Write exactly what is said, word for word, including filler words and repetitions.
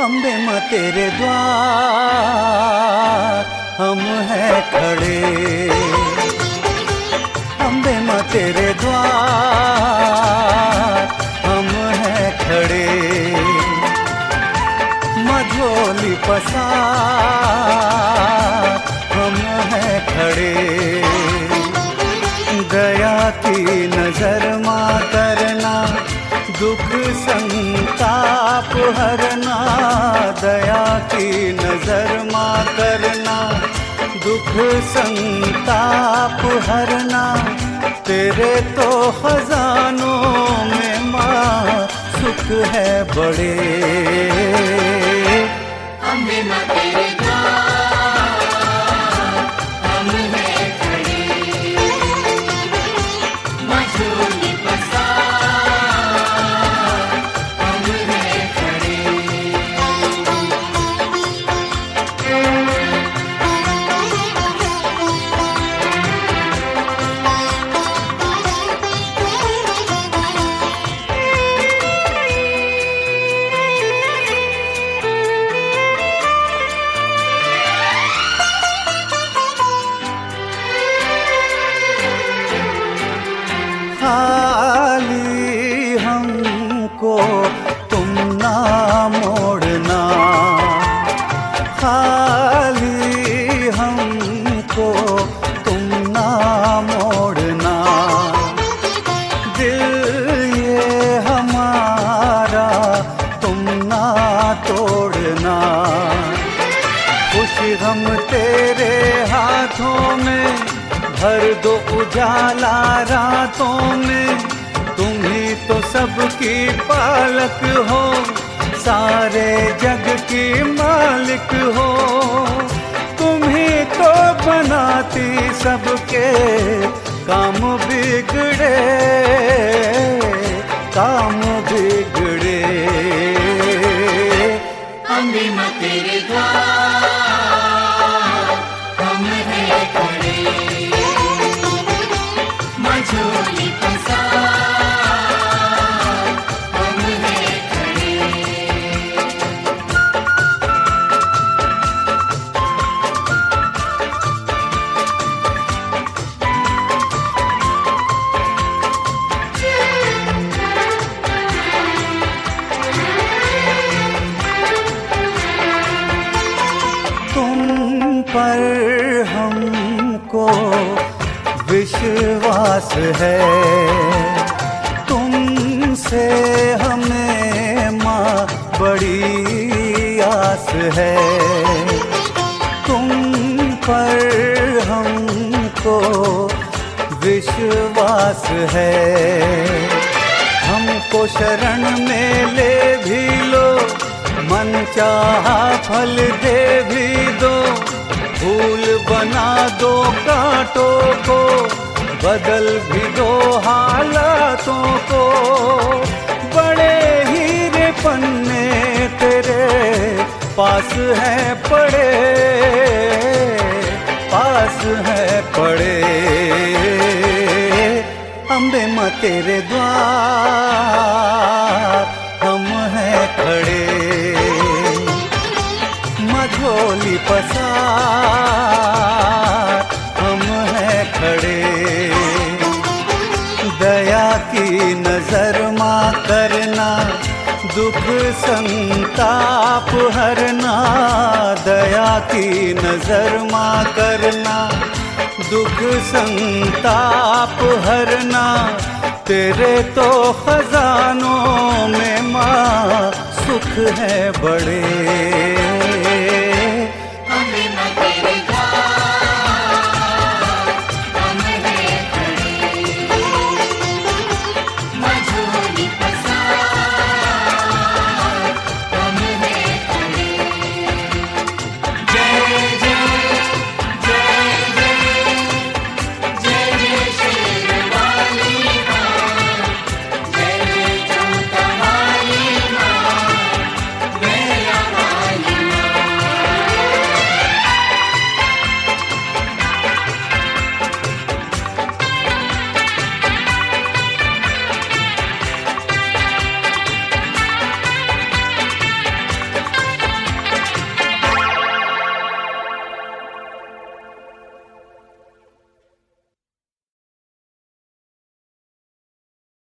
अम्बे माँ तेरे द्वार हम हैं खड़े, अम्बे माँ तेरे द्वार हम हैं खड़े। मझोली पसार हम हैं खड़े। दया की नजर माँ करना, दुख संताप हरना। दया की नजर माँ करना, दुख संताप हरना। तेरे तो खजानों में माँ सुख है बड़े। अम्बे माँ तेरे द्वार हम हैं खड़े, मझोली पसार हम हैं खड़े। खाली हमको तुम ना मोड़ना, खाली हमको तुम ना मोड़ना। दिल ये हमारा तुम ना तोड़ना। खुशी हम तेरे हाथों में भर दो उजाला रातों में। तुम ही तो सबकी पालक हो, सारे जग की मालिक हो। तुम ही तो बनाती सबके काम बिगड़े, काम बिगड़े। अम्बे माँ तेरे द्वार हम हैं खड़े, मझोली पसार हम हैं खड़े। तुम पर हमको विश्वास है, तुमसे हमें माँ बड़ी आस है। तुम पर हमको विश्वास है। हमको शरण में ले भी लो, मन चाहा फल दे भी दो। फूल बना दो कांटों को, बदल भी दो हालातों को। बड़े हीरे पन्ने तेरे पास हैं पड़े, पास हैं पड़े। अम्बे माँ तेरे द्वार हम हैं खड़े, मझोली पसार हम हैं खड़े। दया की नजर माँ करना, दुख संताप हरना। दया की नजर माँ करना, दुख संताप हरना। तेरे तो खजानों में माँ सुख है बड़े।